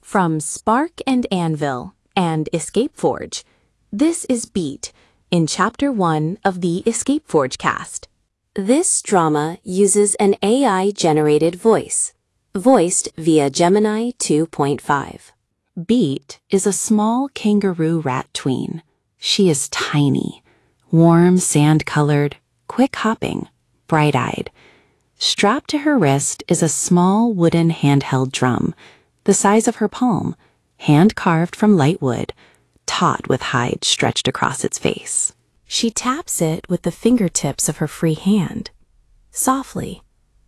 From Spark and Anvil and Escape Forge, this is Beat in Chapter 1 of the Escape Forge cast. This drama uses an AI-generated voice, voiced via Gemini 2.5. Beat is a small kangaroo rat tween. She is tiny, warm, sand-colored, quick-hopping, bright-eyed. Strapped to her wrist is a small wooden handheld drum, the size of her palm, hand-carved from light wood, taut with hide stretched across its face. She taps it with the fingertips of her free hand, softly.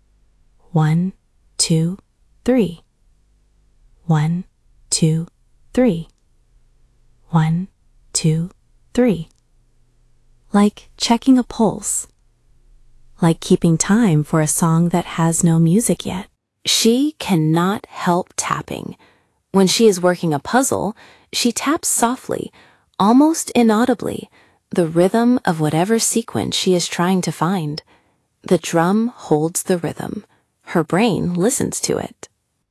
1, 2, 3. 1, 2, 3. 1, 2, 3. Like checking a pulse. Like keeping time for a song that has no music yet. She cannot help tapping. When she is working a puzzle, she taps softly, almost inaudibly, the rhythm of whatever sequence she is trying to find. The drum holds the rhythm. Her brain listens to it.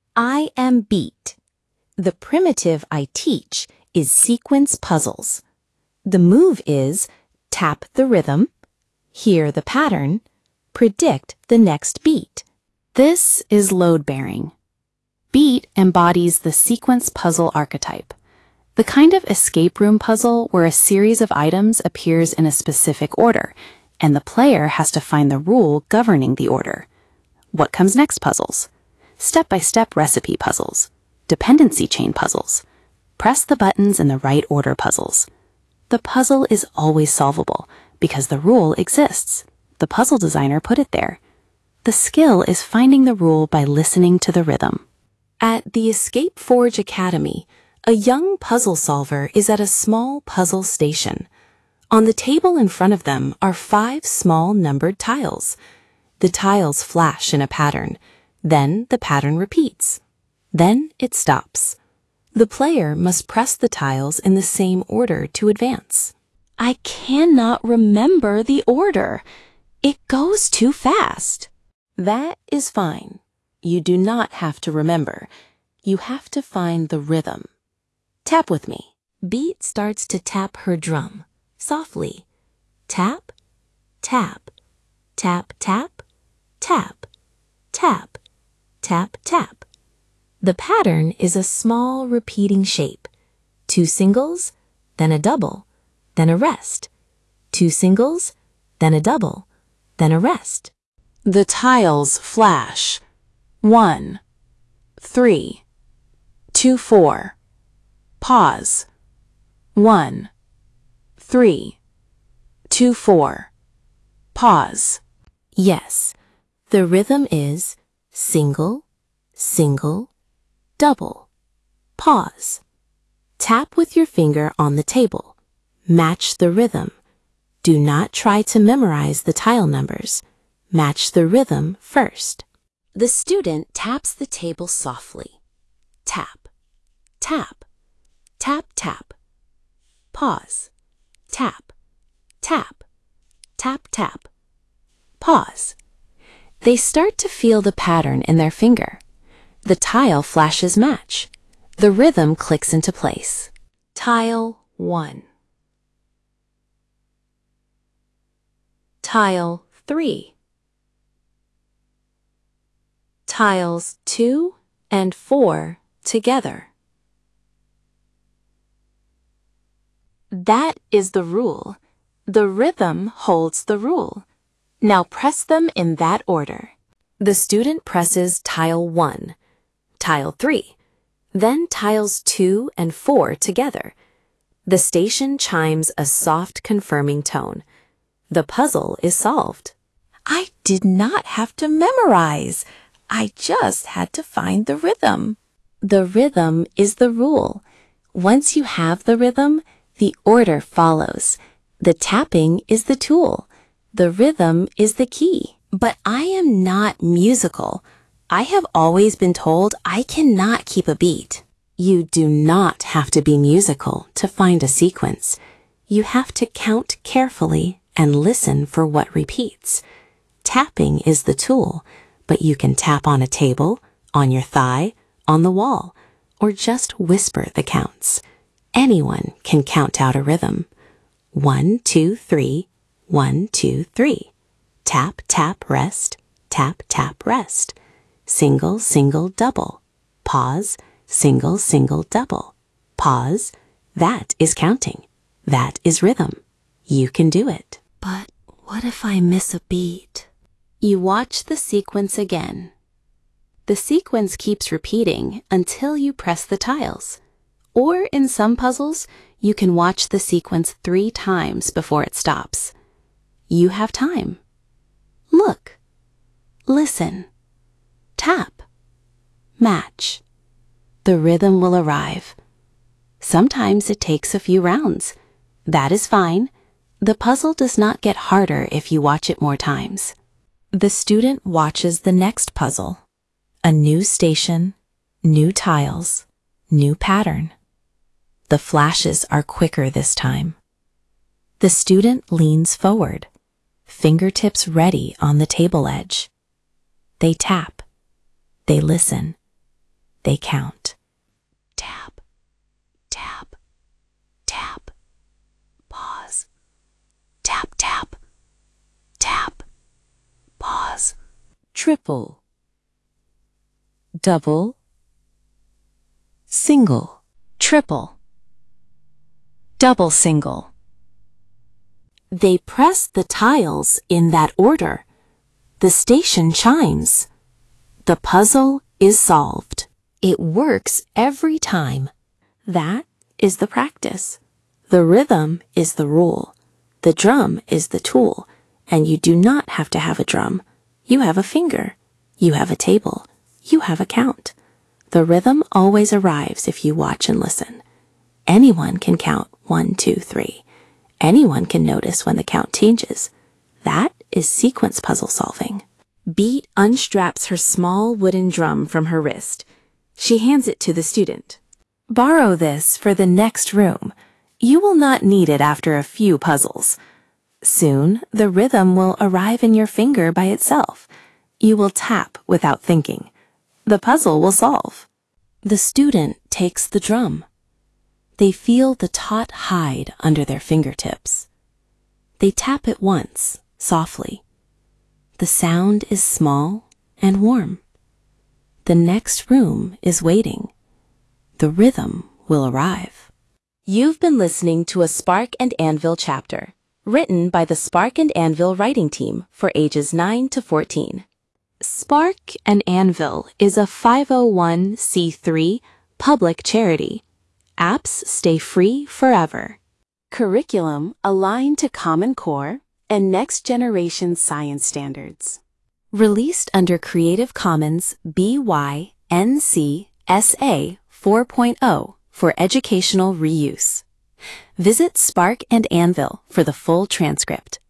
I am Beat. The primitive I teach is sequence puzzles. The move is tap the rhythm, hear the pattern, predict the next beat. This is load-bearing. Beat embodies the sequence puzzle archetype, the kind of escape room puzzle where a series of items appears in a specific order, and the player has to find the rule governing the order. What comes next puzzles? Step-by-step recipe puzzles, dependency chain puzzles, press the buttons in the right order puzzles. The puzzle is always solvable because the rule exists. The puzzle designer put it there. The skill is finding the rule by listening to the rhythm. At the Escape Forge Academy, a young puzzle solver is at a small puzzle station. On the table in front of them are 5 small numbered tiles. The tiles flash in a pattern. Then the pattern repeats. Then it stops. The player must press the tiles in the same order to advance. I cannot remember the order. It goes too fast. That is fine. You do not have to remember. You have to find the rhythm. Tap with me. Beat starts to tap her drum, softly. Tap, tap, tap, tap, tap, tap, tap, tap. The pattern is a small repeating shape. 2 singles, then a double, then a rest. 2 singles, then a double, then a rest. The tiles flash. 1, 3, 2, 4. Pause. 1, 3, 2, 4. Pause. Yes, the rhythm is single, single, double. Pause. Tap with your finger on the table. Match the rhythm. Do not try to memorize the tile numbers. Match the rhythm first. The student taps the table softly. Tap, tap, tap, tap. Pause. Tap, tap, tap, tap. Pause. They start to feel the pattern in their finger. The tile flashes match. The rhythm clicks into place. Tile 1. Tile 3. Tiles 2 and 4 together. That is the rule. The rhythm holds the rule. Now press them in that order. The student presses tile 1, tile 3, then tiles 2 and 4 together. The station chimes a soft confirming tone. The puzzle is solved. I did not have to memorize. I just had to find the rhythm. The rhythm is the rule. Once you have the rhythm, the order follows. The tapping is the tool. The rhythm is the key. But I am not musical. I have always been told I cannot keep a beat. You do not have to be musical to find a sequence. You have to count carefully and listen for what repeats. Tapping is the tool, but you can tap on a table, on your thigh, on the wall, or just whisper the counts. Anyone can count out a rhythm. 1, 2, 3, 1, 2, 3. Tap, tap, rest, tap, tap, rest. Single, single, double. Pause, single, single, double. Pause. That is counting. That is rhythm. You can do it. But what if I miss a beat? You watch the sequence again. The sequence keeps repeating until you press the tiles. Or in some puzzles, you can watch the sequence 3 times before it stops. You have time. Look. Listen. Tap. Match. The rhythm will arrive. Sometimes it takes a few rounds. That is fine. The puzzle does not get harder if you watch it more times. The student watches the next puzzle. A new station, new tiles, new pattern. The flashes are quicker this time. The student leans forward, fingertips ready on the table edge. They tap. They listen. They count. Tap, tap, tap. Pause. Tap, tap, tap. Pause. Triple. Double. Single. Triple. Double single. They press the tiles in that order. The station chimes. The puzzle is solved. It works every time. That is the practice. The rhythm is the rule. The drum is the tool, and you do not have to have a drum. You have a finger. You have a table. You have a count. The rhythm always arrives if you watch and listen. Anyone can count 1, 2, 3. Anyone can notice when the count changes. That is sequence puzzle solving. Beat unstraps her small wooden drum from her wrist. She hands it to the student. Borrow this for the next room. You will not need it after a few puzzles. Soon, the rhythm will arrive in your finger by itself. You will tap without thinking. The puzzle will solve. The student takes the drum. They feel the taut hide under their fingertips. They tap it once, softly. The sound is small and warm. The next room is waiting. The rhythm will arrive. You've been listening to a Spark and Anvil chapter, written by the Spark and Anvil writing team for ages 9 to 14. Spark and Anvil is a 501c3 public charity. Apps stay free forever. Curriculum aligned to Common Core and next generation science standards. Released under Creative Commons BY-NC SA 4.0 for educational reuse. Visit Spark and Anvil for the full transcript.